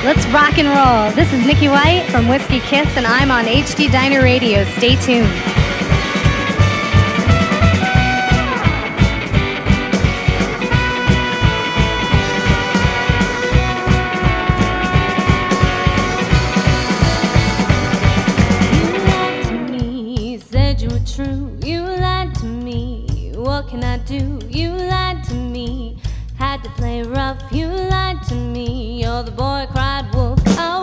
Let's rock and roll. This is Nikki White from Whiskey Kiss, and I'm on HD Diner Radio. Stay tuned. True, you lied to me. What can I do? You lied to me. Had to play rough. You lied to me. You're the boy cried wolf. Oh.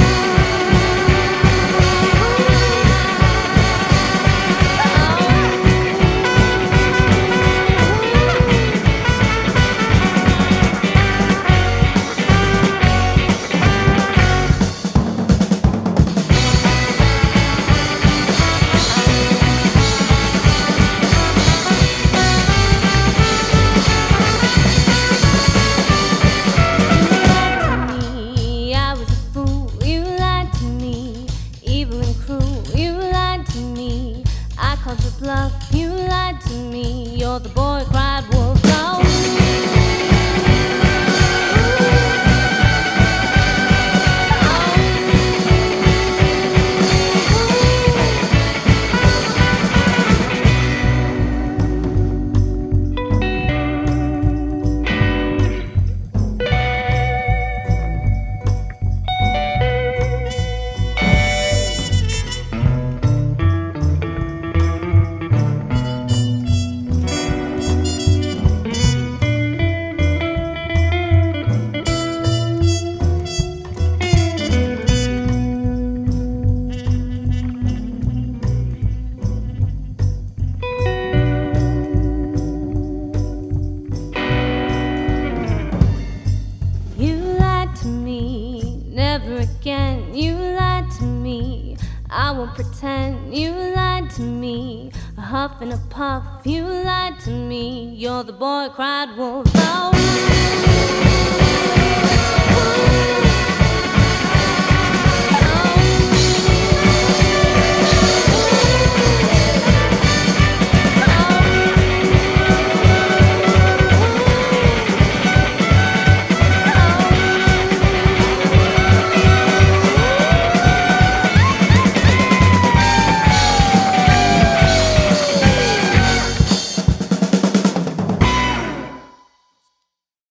Bluff, you lied to me. You're the boy cried wolf. No. Pretend you lied to me. A huff and a puff, you lied to me. You're the boy cried wolf. Oh.